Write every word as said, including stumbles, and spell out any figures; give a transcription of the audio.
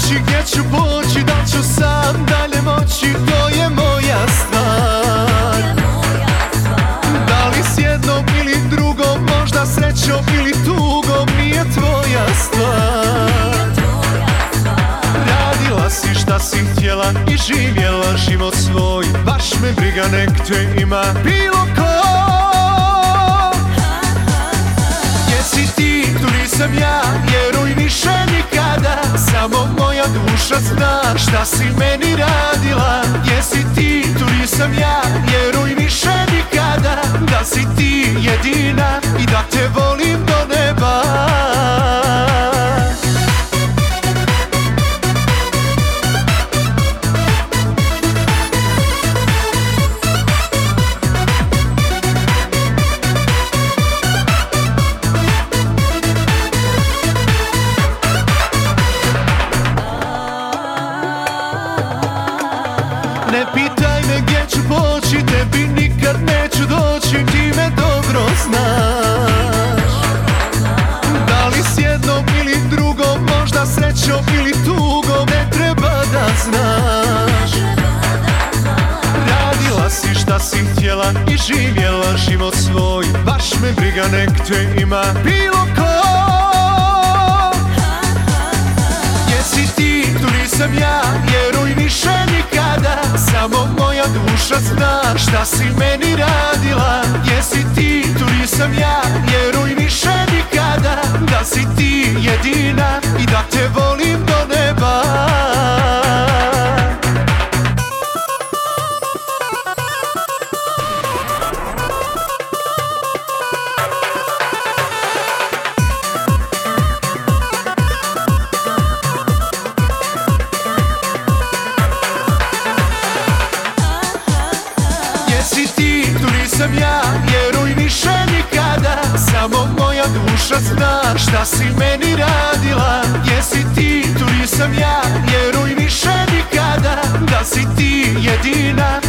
doći, gdje ću poći, da ću sam dalje moći, to je moja stvar. Da li s jednom ili drugom, možda srećom ili tugom, nije tvoja stvar. Radila si šta si htjela i živjela život svoj, baš me briga, nek te ima bilo ko. Jesi ti, tu nisam ja, vjeruj više nikada, samo moja duša zna šta si meni radila. Jesi ti, tu nisam ja, vjeruj više nikada, da si ti jedina i da te volim do neba. Ne pitaj me gdje ću poći, tebi nikad neću doći, ti me dobro znaš. Da li s jednom ili drugom, možda srećom ili tugom, ne treba da znaš. Radila si šta si htjela i živjela život svoj, baš me briga, nek te ima bilo ko. Jesi ti, tu nisam ja, vjeruj više nikada, samo moja duša zna šta si meni radila. Jesi ti, tu nisam ja, vjeruj više nikada, da si ti jedina i da te volim do neba. Jesi ti, tu nisam ja, vjeruj više nikada, samo moja duša zna šta si meni radila. Jesi ti, tu nisam ja, vjeruj više nikada, da si ti jedina